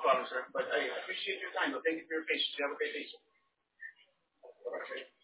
problem, sir. But I appreciate your time. Thank you for your patience. You have a great day, sir.